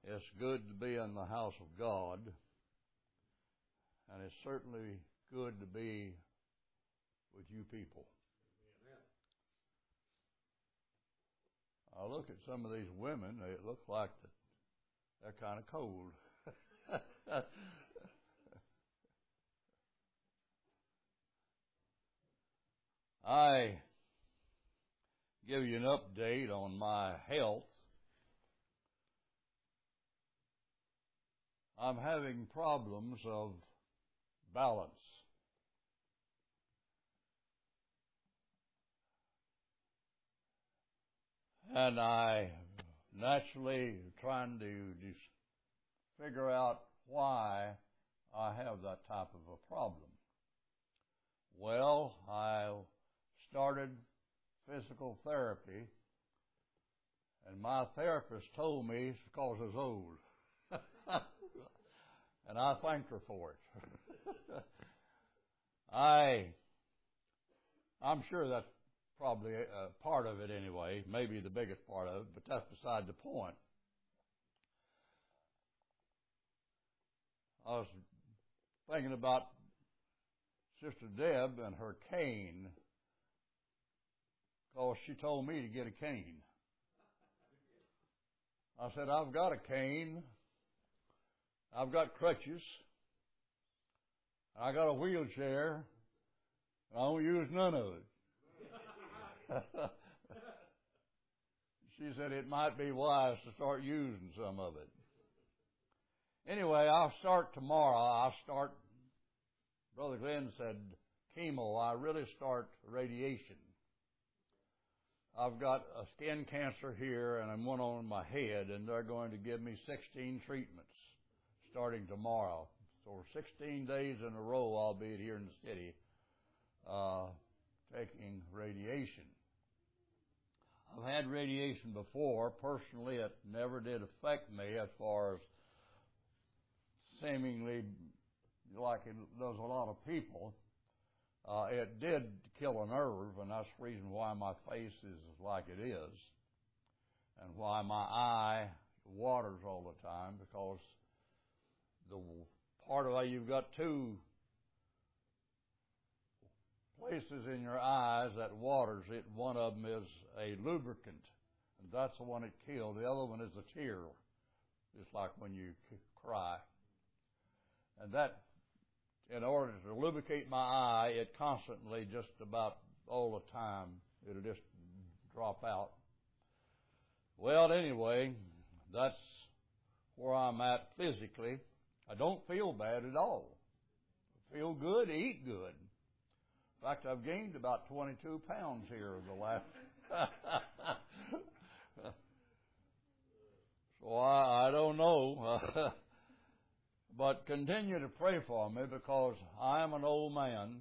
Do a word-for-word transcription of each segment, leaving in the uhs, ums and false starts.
It's good to be in the house of God, and it's certainly good to be with you people. I look at some of these women, they look like they're kind of cold. I give you an update on my health. I'm having problems of balance. And I naturally trying to figure out why I have that type of a problem. Well, I started physical therapy, and my therapist told me it's because I was old. And I thanked her for it. I, I'm sure that's probably a part of it anyway, maybe the biggest part of it, but that's beside the point. I was thinking about Sister Deb and her cane, because she told me to get a cane. I said, I've got a cane, I've got crutches, I got a wheelchair, and I don't use none of it. She said it might be wise to start using some of it. Anyway, I'll start tomorrow. I'll start, Brother Glenn said, chemo. I really start radiation. I've got a skin cancer here and I'm one on my head, and they're going to give me sixteen treatments starting tomorrow. So for sixteen days in a row, I'll be here in the city uh, taking radiation. I've had radiation before. Personally, it never did affect me as far as seemingly like it does a lot of people. Uh, it did kill a nerve, and that's the reason why my face is like it is, and why my eye waters all the time, because the part of it, you've got two places in your eyes that waters it. One of them is a lubricant, and that's the one it killed. The other one is a tear, just like when you cry. And that, in order to lubricate my eye, it constantly, just about all the time, it'll just drop out. Well, anyway, that's where I'm at physically. I don't feel bad at all. I feel good, eat good. In fact, I've gained about twenty-two pounds here in the last. So I, I don't know. But continue to pray for me, because I am an old man,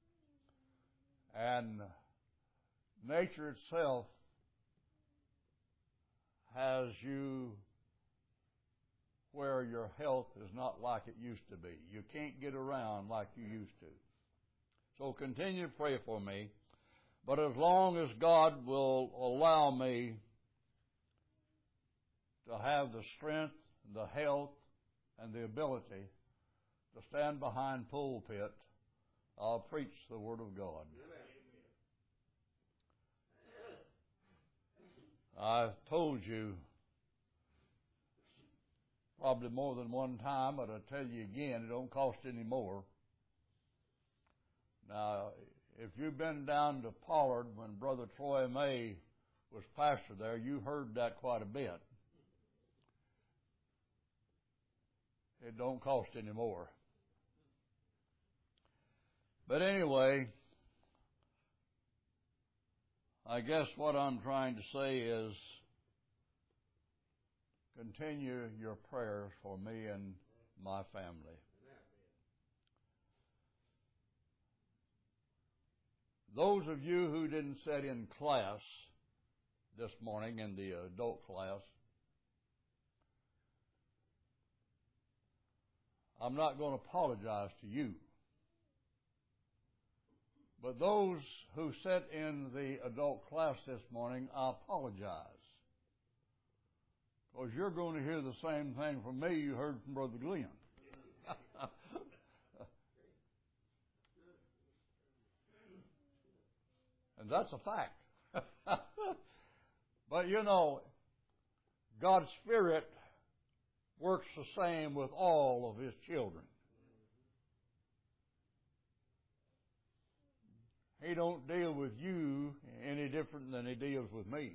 and nature itself has you where your health is not like it used to be. You can't get around like you used to. So continue to pray for me. But as long as God will allow me to have the strength, the health, and the ability to stand behind pulpit, I'll preach the Word of God. I've told you probably more than one time, but I'll tell you again, it don't cost any more. Now, if you've been down to Pollard when Brother Troy May was pastor there, you heard that quite a bit. It don't cost any more. But anyway, I guess what I'm trying to say is continue your prayers for me and my family. Those of you who didn't sit in class this morning, in the adult class, I'm not going to apologize to you. But those who sat in the adult class this morning, I apologize. Because you're going to hear the same thing from me you heard from Brother Glenn. And that's a fact. But you know, God's Spirit works the same with all of His children. He don't deal with you any different than He deals with me.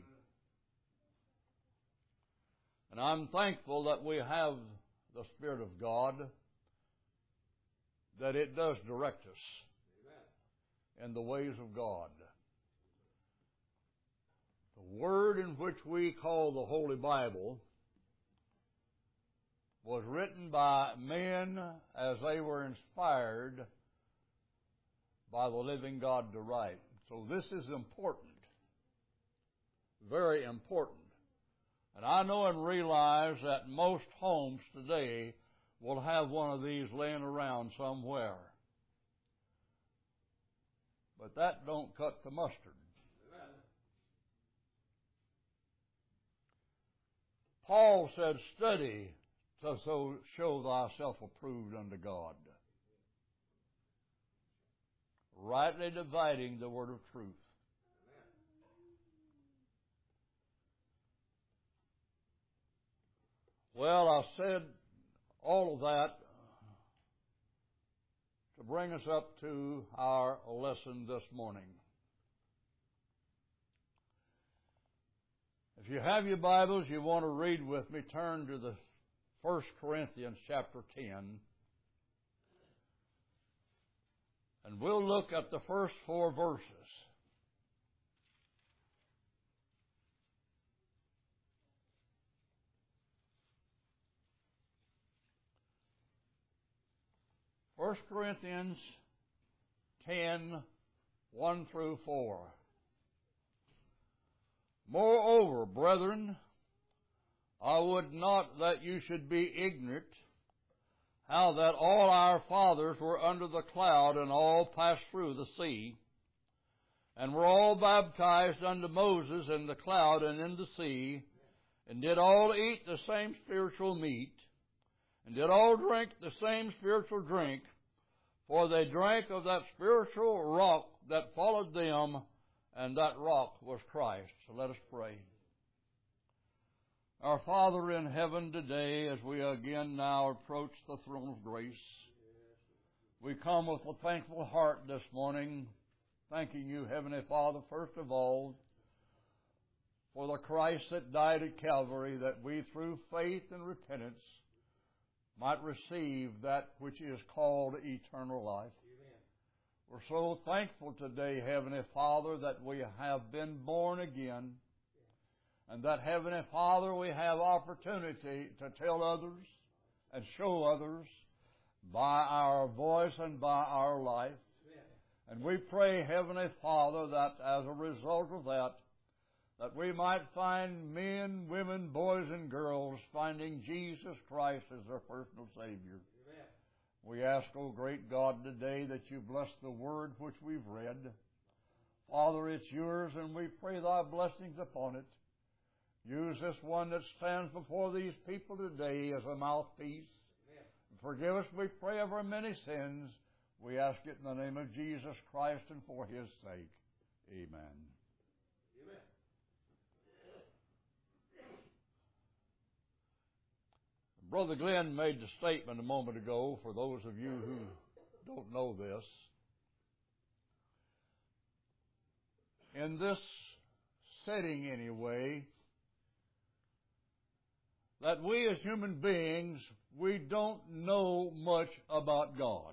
And I'm thankful that we have the Spirit of God, that it does direct us in the ways of God. The Word in which we call the Holy Bible was written by men as they were inspired by the living God to write. So this is important, very important. And I know and realize that most homes today will have one of these laying around somewhere. But that don't cut the mustard. Paul said, study to so show thyself approved unto God, rightly dividing the word of truth. Well, I said all of that to bring us up to our lesson this morning. If you have your Bibles, you want to read with me, turn to the First Corinthians chapter ten. And we'll look at the first four verses. First Corinthians ten, one through four. Moreover, brethren, I would not that you should be ignorant how that all our fathers were under the cloud and all passed through the sea, and were all baptized unto Moses in the cloud and in the sea, and did all eat the same spiritual meat, and did all drink the same spiritual drink, for they drank of that spiritual rock that followed them, and that rock was Christ. So let us pray. Our Father in heaven, today, as we again now approach the throne of grace, we come with a thankful heart this morning, thanking you, Heavenly Father, first of all, for the Christ that died at Calvary, that we, through faith and repentance, might receive that which is called eternal life. Amen. We're so thankful today, Heavenly Father, that we have been born again, and that, Heavenly Father, we have opportunity to tell others and show others by our voice and by our life. Amen. And we pray, Heavenly Father, that as a result of that, that we might find men, women, boys, and girls finding Jesus Christ as their personal Savior. Amen. We ask, O great God, today that you bless the word which we've read. Father, it's yours, and we pray thy blessings upon it. Use this one that stands before these people today as a mouthpiece. Amen. Forgive us, we pray, of our many sins. We ask it in the name of Jesus Christ and for His sake. Amen. Amen. Brother Glenn made the statement a moment ago, for those of you who don't know this. In this setting, anyway, that we as human beings, we don't know much about God.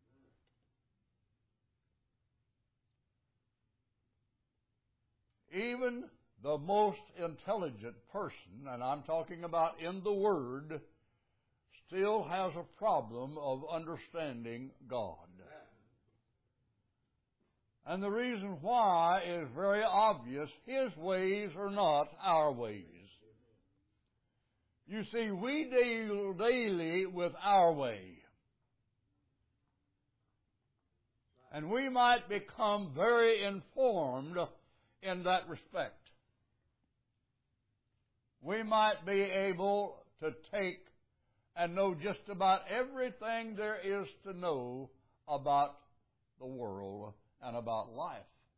Even the most intelligent person, and I'm talking about in the Word, still has a problem of understanding God. And the reason why is very obvious. His ways are not our ways. You see, we deal daily with our way. And we might become very informed in that respect. we might be able to take and know just about everything there is to know about the world and about life.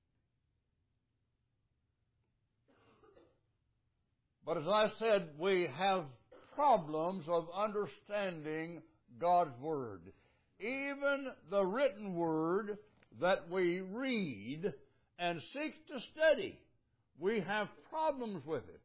But as I said, we have problems of understanding God's Word. Even the written Word that we read and seek to study, we have problems with it.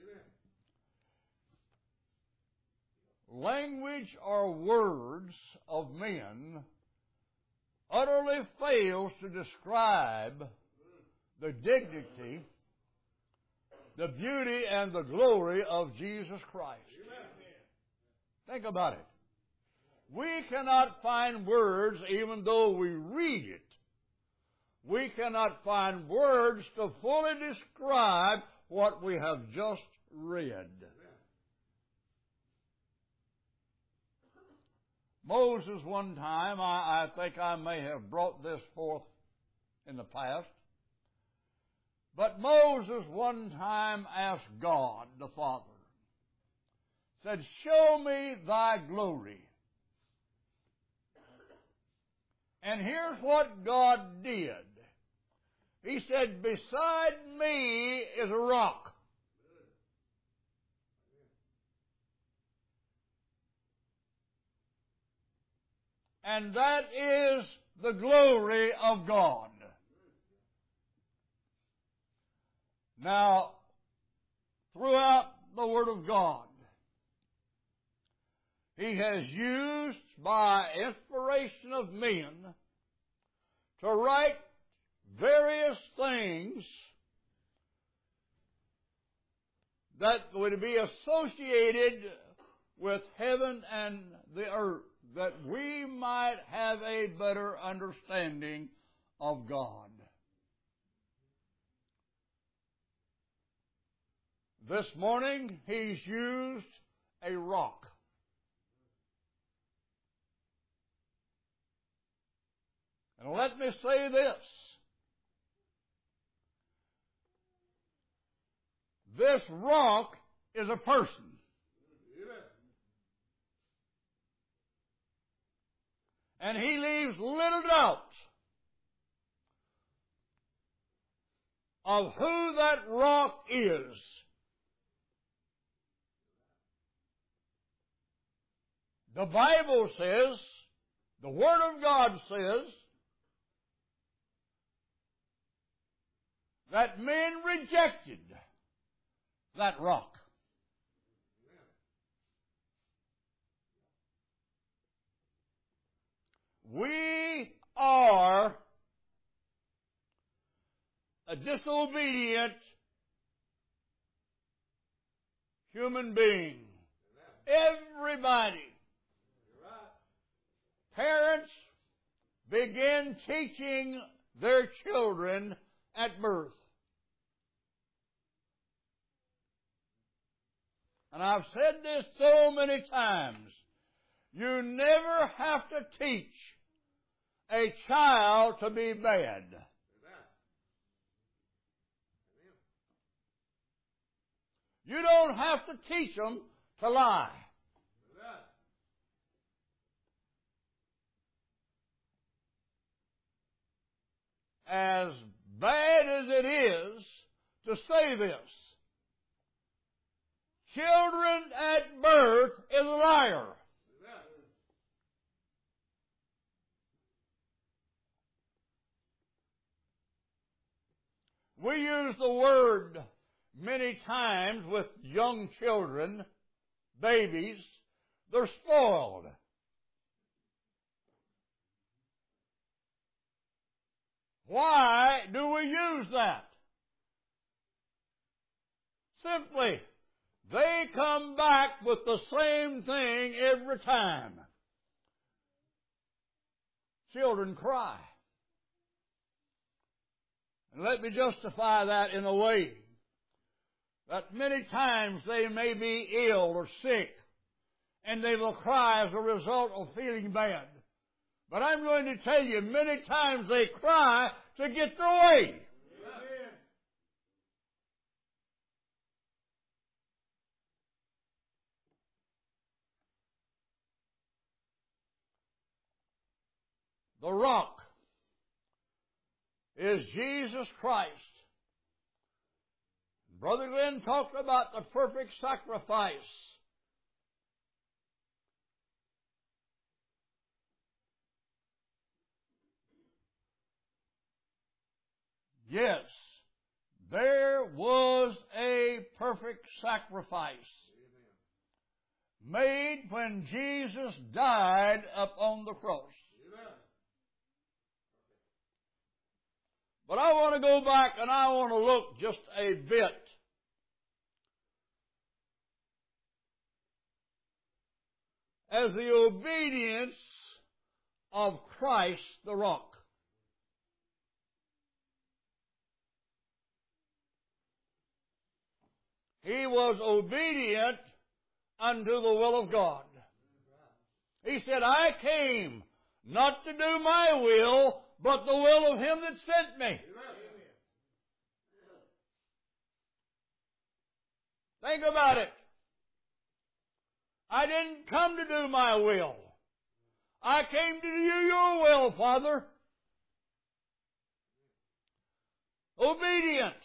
Language or words of men utterly fails to describe the dignity, the beauty, and the glory of Jesus Christ. Think about it. We cannot find words, even though we read it. We cannot find words to fully describe what we have just read. Moses, one time, I, I think I may have brought this forth in the past, but Moses one time asked God, the Father, said, "Show me thy glory." And here's what God did. He said, "Beside me is a rock." And that is the glory of God. Now, throughout the Word of God, He has used, by inspiration of men, to write various things that would be associated with heaven and the earth, that we might have a better understanding of God. This morning, He's used a rock. And let me say this. This rock is a person. And He leaves little doubt of who that rock is. The Bible says, the Word of God says, that men rejected that rock. We are a disobedient human being. Everybody. Parents begin teaching their children at birth. And I've said this so many times. You never have to teach a child to be bad. You don't have to teach them to lie. As bad as it is to say this, children at birth is a liar. We use the word many times with young children, babies, they're spoiled. Why do we use that? Simply, they come back with the same thing every time. Children cry. And let me justify that in a way that many times they may be ill or sick, and they will cry as a result of feeling bad. But I'm going to tell you, many times they cry to get their way. Amen. The rock is Jesus Christ. Brother Glenn talked about the perfect sacrifice. Yes, there was a perfect sacrifice made when Jesus died upon the cross. But I want to go back and I want to look just a bit as the obedience of Christ the rock. He was obedient unto the will of God. He said, I came not to do my will, but the will of Him that sent me. Think about it. I didn't come to do my will. I came to do your will, Father. Obedient.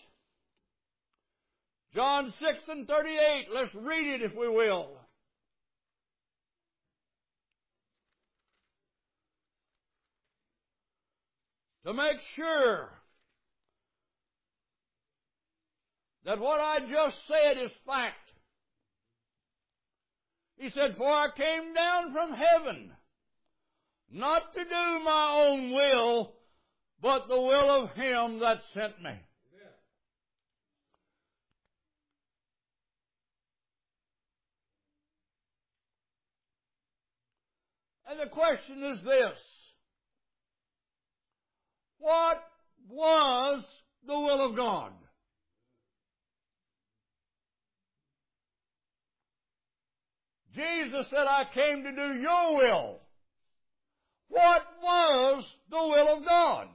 John six and thirty-eight. Let's read it if we will. To make sure that what I just said is fact. He said, for I came down from heaven, not to do my own will, but the will of Him that sent me. And the question is this. What was the will of God? Jesus said, I came to do your will. What was the will of God?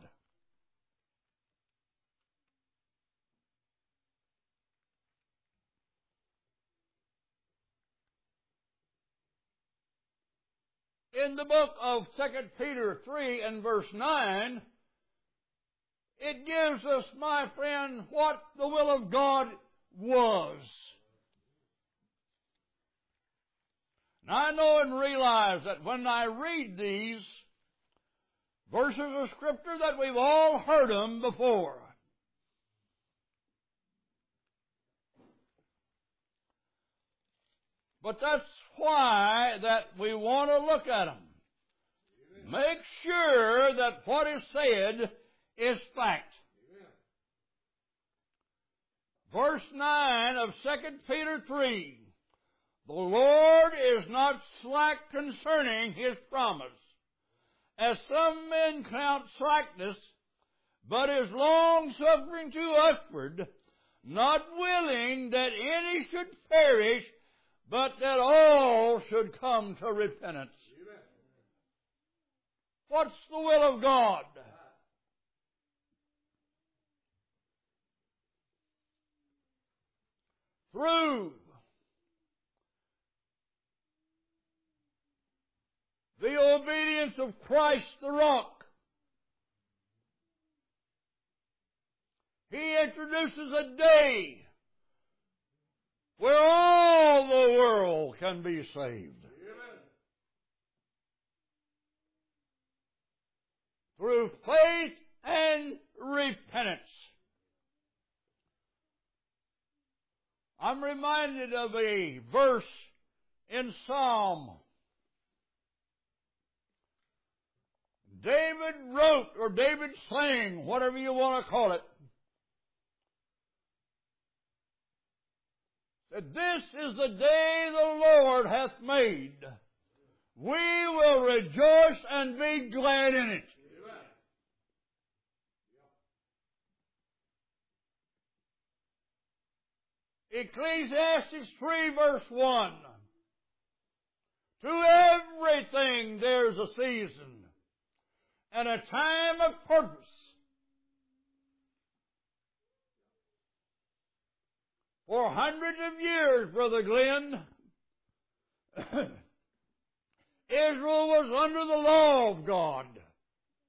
In the book of Second Peter three and verse nine, it gives us, my friend, what the will of God was. Now, I know and realize that when I read these verses of Scripture that we've all heard them before. But that's why that we want to look at them. Make sure that what is said is fact. Verse nine of Second Peter three. The Lord is not slack concerning His promise, as some men count slackness, but is long-suffering to usward, not willing that any should perish, but that all should come to repentance. Amen. What's the will of God? Through the obedience of Christ the rock, He introduces a day where all the world can be saved. Amen. Through faith and repentance. I'm reminded of a verse in Psalm. David wrote, or David sang, whatever you want to call it, that this is the day the Lord hath made. We will rejoice and be glad in it. Amen. Ecclesiastes three verse one. To everything there's a season and a time of purpose. For hundreds of years, Brother Glenn, Israel was under the law of God.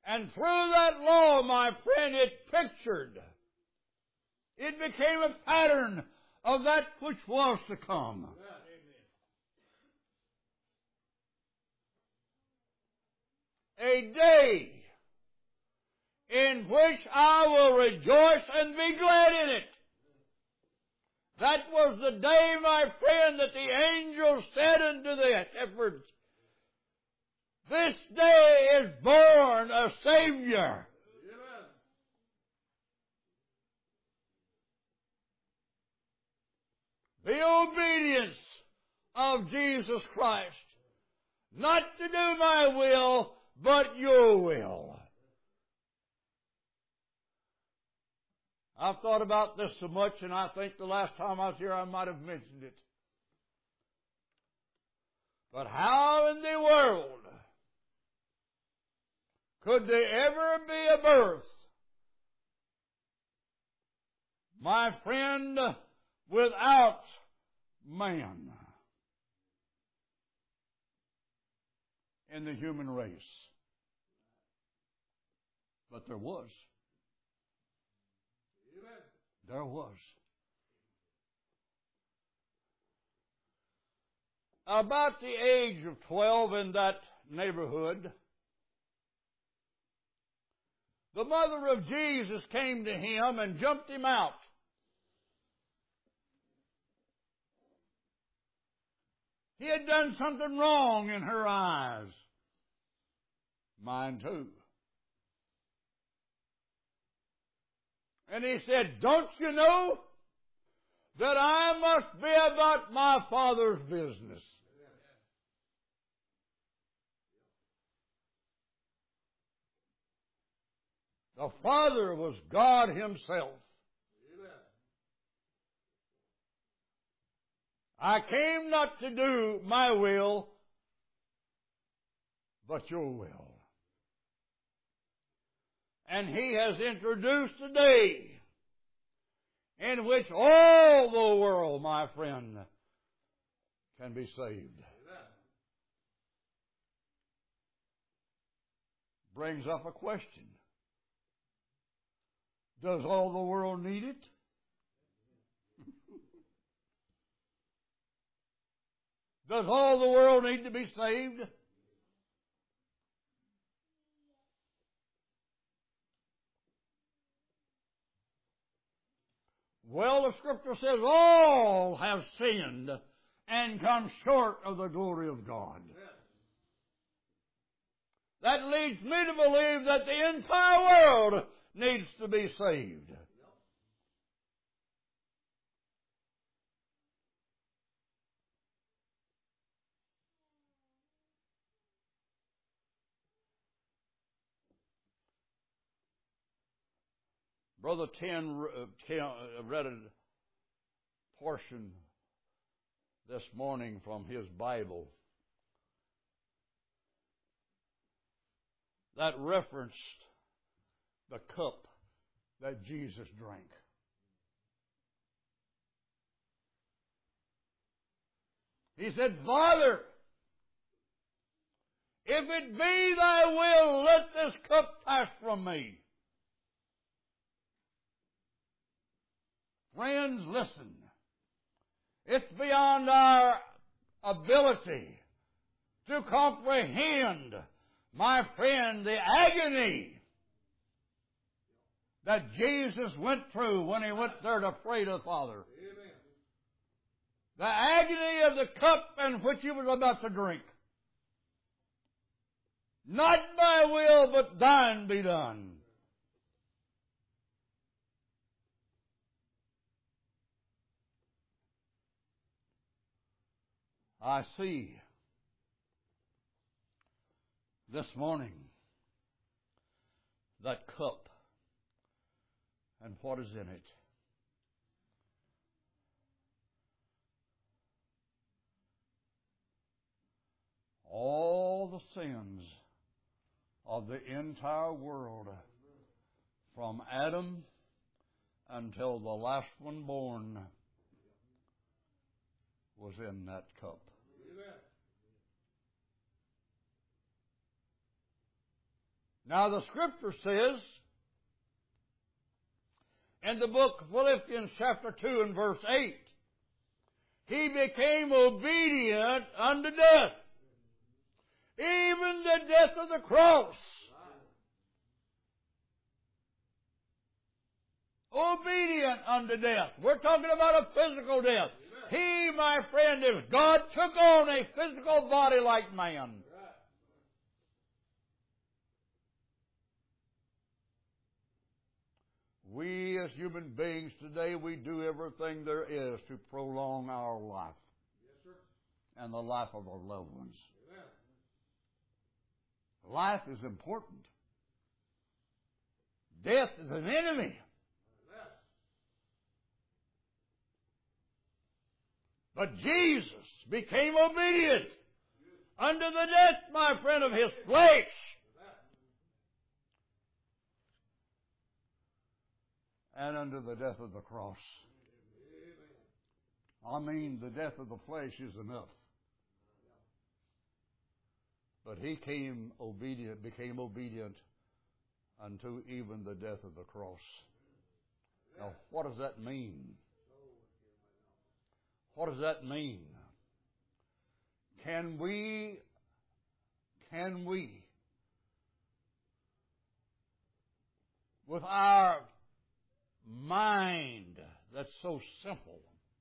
And through that law, my friend, it pictured, it became a pattern of that which was to come. A day in which I will rejoice and be glad in it. That was the day, my friend, that the angel said unto the shepherds, this day is born a Savior. Amen. The obedience of Jesus Christ. Not to do my will, but your will. I've thought about this so much, and I think the last time I was here I might have mentioned it. But how in the world could there ever be a birth, my friend, without man in the human race? But there was. There was. About the age of twelve in that neighborhood, the mother of Jesus came to him and jumped him out. He had done something wrong in her eyes. Mine too. And he said, don't you know that I must be about my Father's business? The Father was God Himself. I came not to do my will, but your will. And He has introduced a day in which all the world, my friend, can be saved. Amen. Brings up a question. Does all the world need it? Does all the world need to be saved? Well, the Scripture says all have sinned and come short of the glory of God. Yes. That leads me to believe that the entire world needs to be saved. Yep. Brother Ten read a portion this morning from his Bible that referenced the cup that Jesus drank. He said, Father, if it be thy will, let this cup pass from me. Friends, listen. It's beyond our ability to comprehend, my friend, the agony that Jesus went through when He went there to pray to the Father. Amen. The agony of the cup in which He was about to drink. Not my will, but thine be done. I see this morning that cup and what is in it. All the sins of the entire world, from Adam until the last one born, was in that cup. Now the Scripture says in the book of Philippians chapter two and verse eight, He became obedient unto death, even the death of the cross. Obedient unto death. We're talking about a physical death. He, my friend, is God, took on a physical body like man. We as human beings today, we do everything there is to prolong our life. Yes, sir. And the life of our loved ones. Amen. Life is important. Death is an enemy. But Jesus became obedient unto the death, my friend, of His flesh. And unto the death of the cross. I mean, the death of the flesh is enough. But He came obedient, became obedient unto even the death of the cross. Now, what does that mean? What does that mean? Can we, can we, with our mind that's so simple,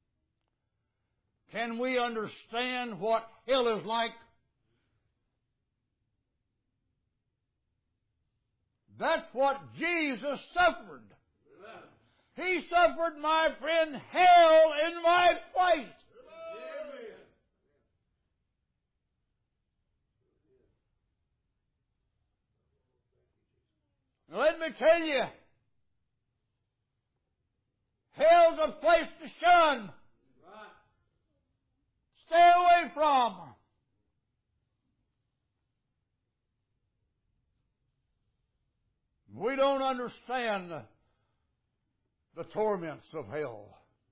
can we understand what hell is like? That's what Jesus suffered. He suffered, my friend, hell in my place. Now let me tell you, hell's a place to shun. Stay away from. We don't understand the torments of hell.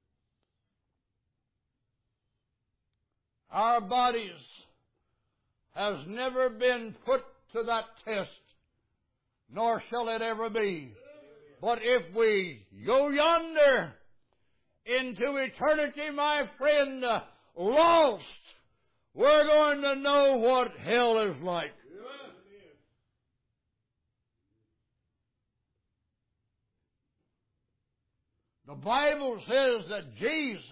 Our bodies has never been put to that test, nor shall it ever be. But if we go yonder into eternity, my friend, lost, we're going to know what hell is like. The Bible says that Jesus,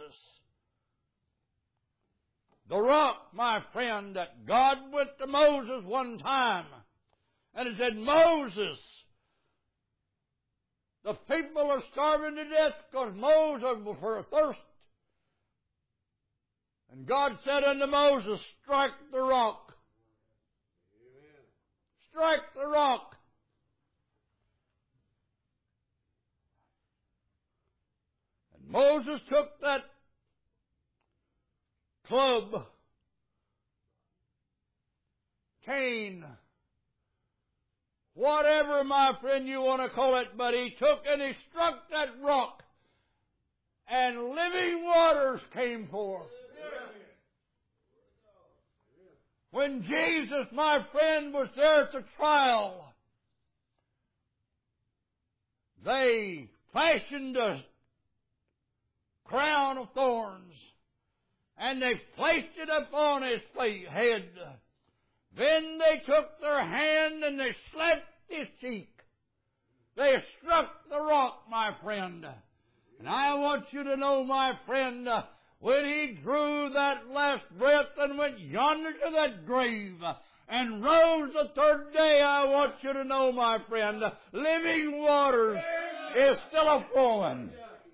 the rock, my friend, that God went to Moses one time, and He said, Moses, the people are starving to death because Moses was for a thirst. And God said unto Moses, strike the rock. Amen. Strike the rock. Moses took that club, cane, whatever, my friend, you want to call it, but he took and he struck that rock, and living waters came forth. When Jesus, my friend, was there at the trial, they fashioned a crown of thorns, and they placed it upon His head. Then they took their hand and they slapped His cheek. They struck the rock, my friend. And I want you to know, my friend, when He drew that last breath and went yonder to that grave and rose the third day, I want you to know, my friend, living waters is still a-flowing.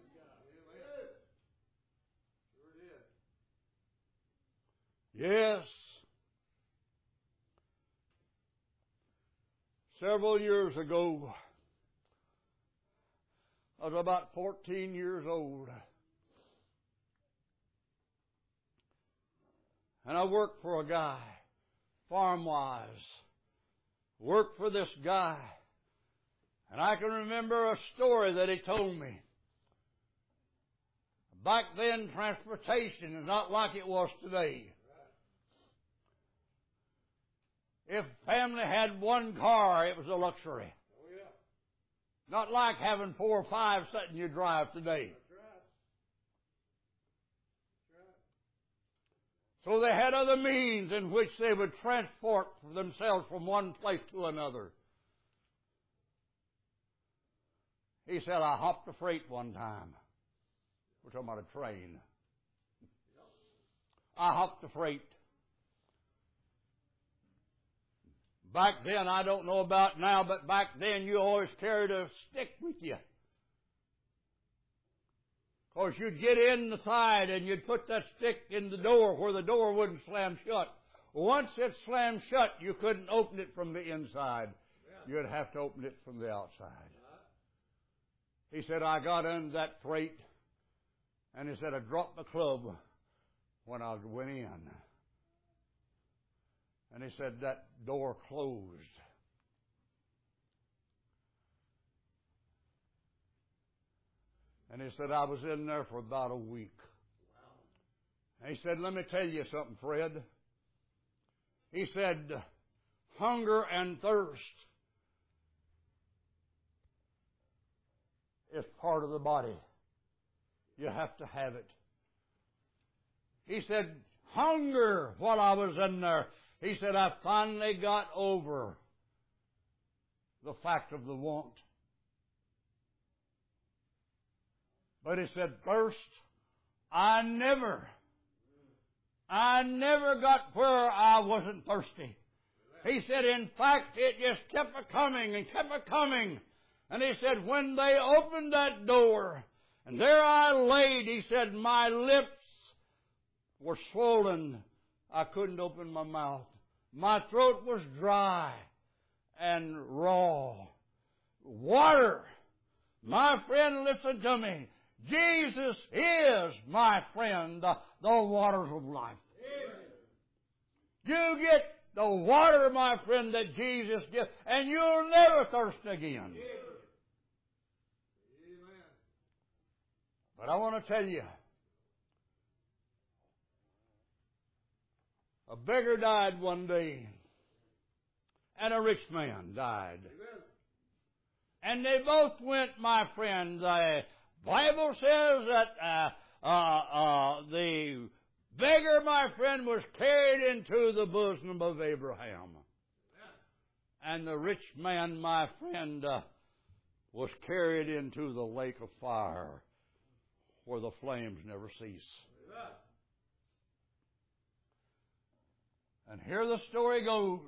Yes. Several years ago, I was about fourteen years old. And I worked for a guy, farm-wise. Worked for this guy. And I can remember a story that he told me. Back then, transportation is not like it was today. If family had one car, it was a luxury. Oh, yeah. Not like having four or five sitting in your drive today. That's right. That's right. So they had other means in which they would transport themselves from one place to another. He said, I hopped a freight one time. We're talking about a train. I hopped a freight. Back then, I don't know about now, but back then you always carried a stick with you. Of course, you'd get in the side and you'd put that stick in the door where the door wouldn't slam shut. Once it slammed shut, you couldn't open it from the inside. You'd have to open it from the outside. He said, I got in that freight, and he said, I dropped the club when I went in. And he said, that door closed. And he said, I was in there for about a week. And he said, let me tell you something, Fred. He said, hunger and thirst is part of the body. You have to have it. He said, hunger while I was in there. He said, I finally got over the fact of the want. But he said, thirst, I never, I never got where I wasn't thirsty. He said, in fact, it just kept a coming and kept a coming. And he said, when they opened that door, and there I laid, he said, my lips were swollen. I couldn't open my mouth. My throat was dry and raw. Water. My friend, listen to me. Jesus is, my friend, the, the waters of life. Amen. You get the water, my friend, that Jesus gives, and you'll never thirst again. Amen. But I want to tell you, a beggar died one day, and a rich man died. Amen. And they both went, my friend. The Bible says that uh, uh, uh, the beggar, my friend, was carried into the bosom of Abraham. Amen. And the rich man, my friend, uh, was carried into the lake of fire where the flames never cease. Amen. And here the story goes.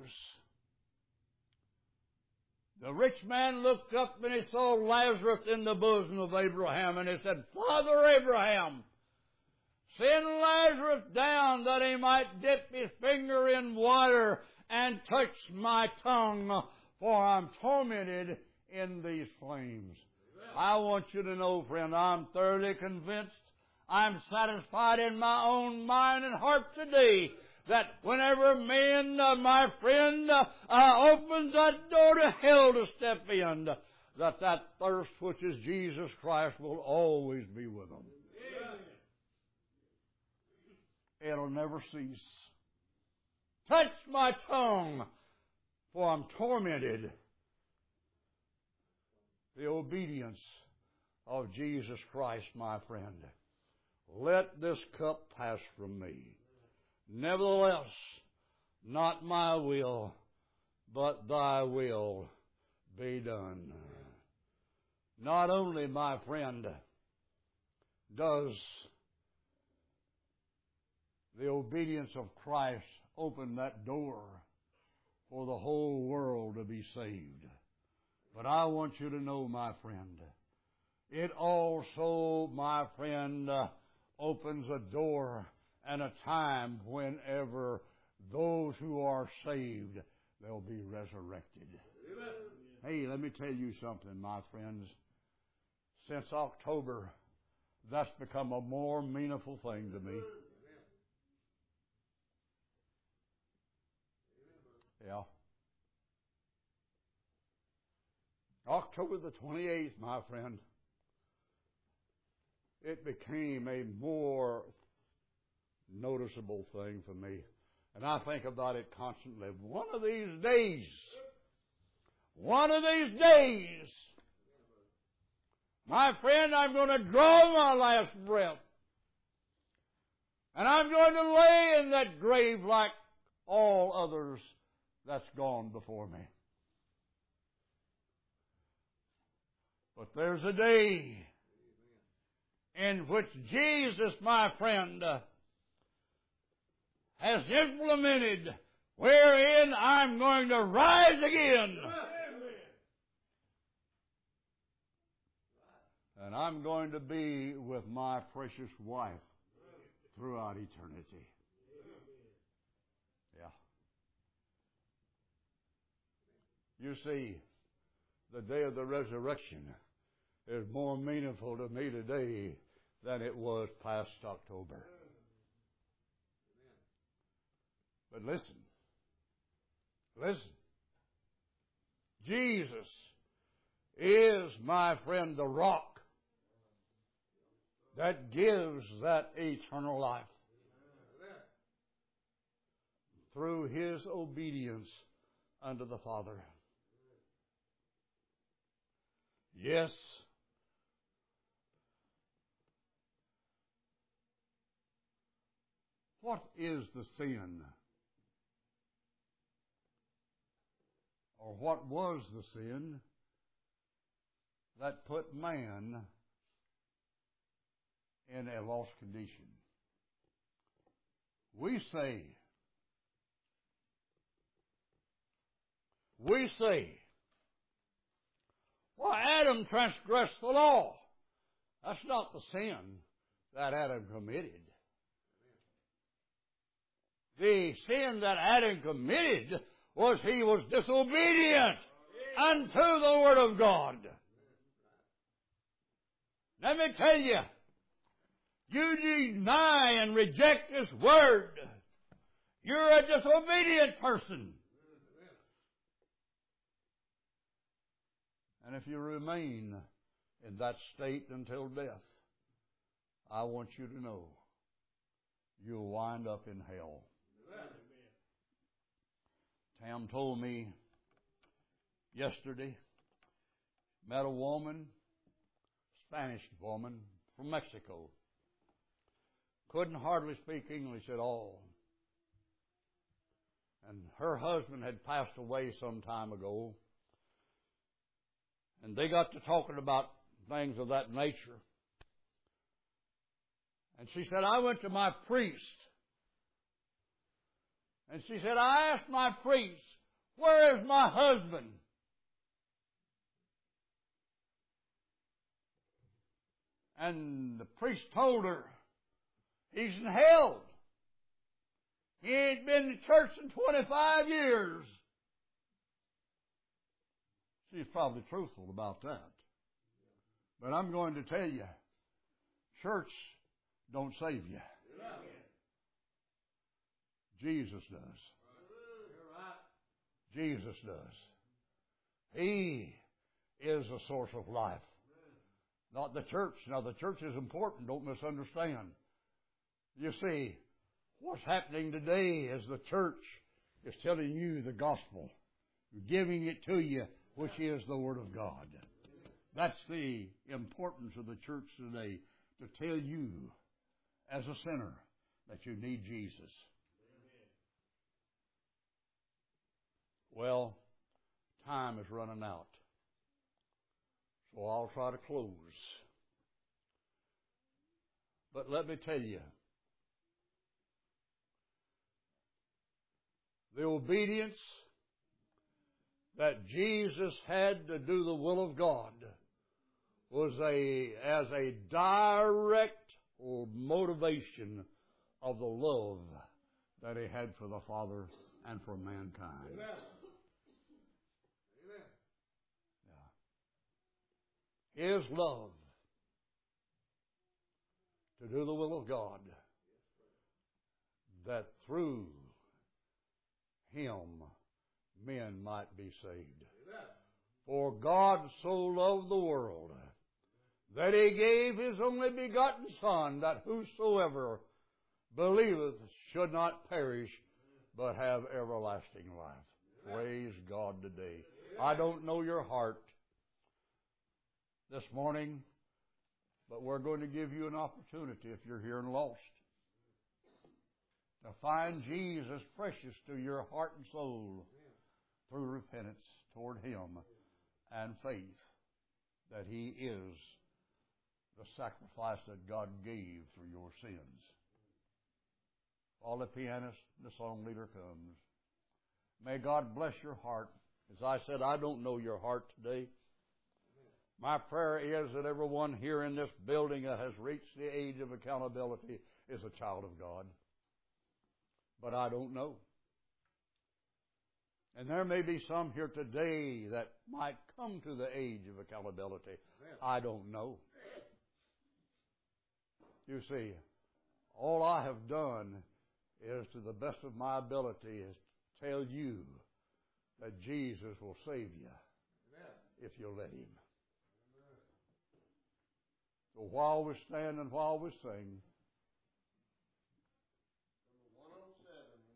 The rich man looked up and he saw Lazarus in the bosom of Abraham, and he said, Father Abraham, send Lazarus down that he might dip his finger in water and touch my tongue, for I'm tormented in these flames. Amen. I want you to know, friend, I'm thoroughly convinced, I'm satisfied in my own mind and heart today that whenever man, uh, my friend, uh, uh, opens that door to hell to step in, that that thirst which is Jesus Christ will always be with them. Amen. It'll never cease. Touch my tongue, for I'm tormented. The obedience of Jesus Christ, my friend. Let this cup pass from me. Nevertheless, not my will, but thy will be done. Not only, my friend, does the obedience of Christ open that door for the whole world to be saved, but I want you to know, my friend, it also, my friend, uh, opens a door and a time whenever those who are saved, they'll be resurrected. Amen. Hey, let me tell you something, my friends. Since October, that's become a more meaningful thing to me. Yeah. October the twenty-eighth, my friend, it became a more noticeable thing for me. And I think about it constantly. One of these days, one of these days, my friend, I'm going to draw my last breath. And I'm going to lay in that grave like all others that's gone before me. But there's a day in which Jesus, my friend, has implemented wherein I'm going to rise again. And I'm going to be with my precious wife throughout eternity. Yeah. You see, the day of the resurrection is more meaningful to me today than it was past October. But listen, listen. Jesus is, my friend, the rock that gives that eternal life through His obedience unto the Father. Yes, what is the sin? Or what was the sin that put man in a lost condition? We say, we say, well, Adam transgressed the law. That's not the sin that Adam committed. The sin that Adam committed was he was disobedient unto the Word of God. Let me tell you, you deny and reject His Word, you're a disobedient person. And if you remain in that state until death, I want you to know you'll wind up in hell. Tam told me yesterday, met a woman, Spanish woman from Mexico. Couldn't hardly speak English at all. And her husband had passed away some time ago. And they got to talking about things of that nature. And she said, I went to my priest. And she said, I asked my priest, where is my husband? And the priest told her, he's in hell. He ain't been to church in twenty-five years. She's probably truthful about that. But I'm going to tell you, church don't save you. Jesus does. Jesus does. He is the source of life. Not the church. Now, the church is important. Don't misunderstand. You see, what's happening today is the church is telling you the gospel, giving it to you, which is the Word of God. That's the importance of the church today, to tell you, as a sinner, that you need Jesus. Well, time is running out, so I'll try to close. But let me tell you, the obedience that Jesus had to do the will of God was a as a direct motivation of the love that He had for the Father and for mankind. Amen. Yeah. His love to do the will of God, that through Him men might be saved. Amen. For God so loved the world that He gave His only begotten Son, that whosoever believeth should not perish, but have everlasting life. Praise God today. I don't know your heart this morning, but we're going to give you an opportunity if you're here and lost to find Jesus precious to your heart and soul through repentance toward Him and faith that He is the sacrifice that God gave for your sins. While the pianist, the song leader comes, may God bless your heart. As I said, I don't know your heart today. My prayer is that everyone here in this building that has reached the age of accountability is a child of God. But I don't know. And there may be some here today that might come to the age of accountability. I don't know. You see, all I have done is, to the best of my ability, is tell you that Jesus will save you if you'll let Him. So while we stand and while we sing,